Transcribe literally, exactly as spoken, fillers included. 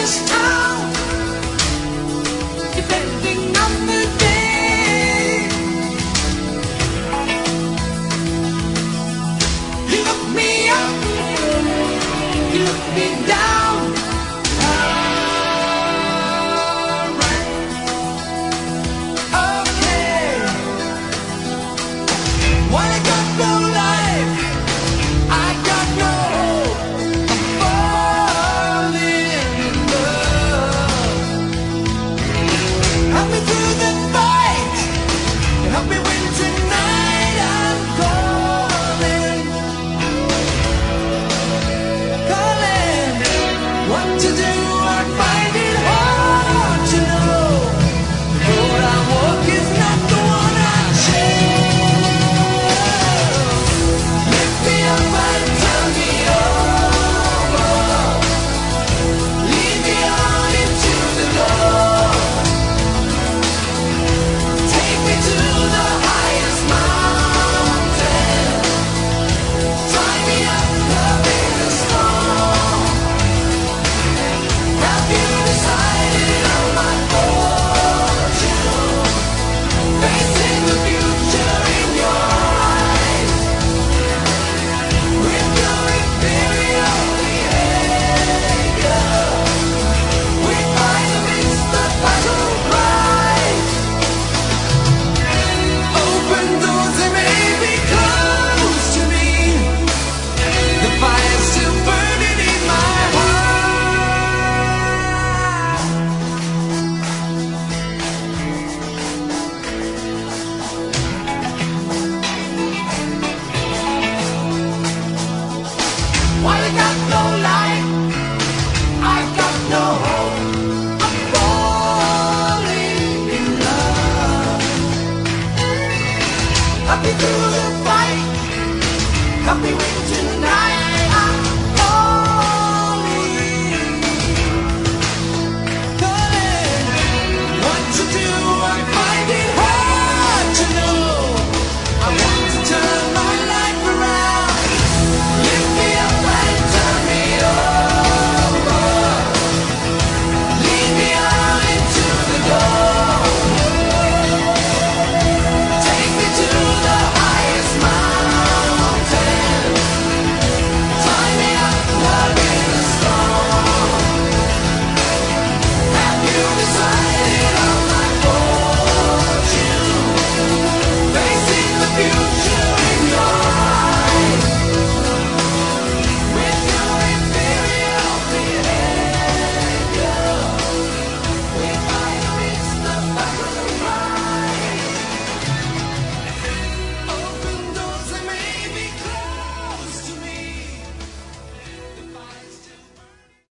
this town, depending on the day. You look me up, you look me down. Alright, okay. While I got no life, I got no hope. I'm falling in love. Help me through the fight, help me win tonight. I'm calling, calling. What to do, I find it hard to know. The road I walk is not the one I chose. Lift me up and turn me over. Lead me on into the Lord. Take me to the highest mountain. Tie me up, love in the storm. Have you decided on my fortune? Facing the future in your eyes. With your imperial behavior, we fight amidst the battle cries. Open doors that may be closed to me. The fire's still burning in my heart. While I got no life, I got no hope. I'm falling in love. Happy through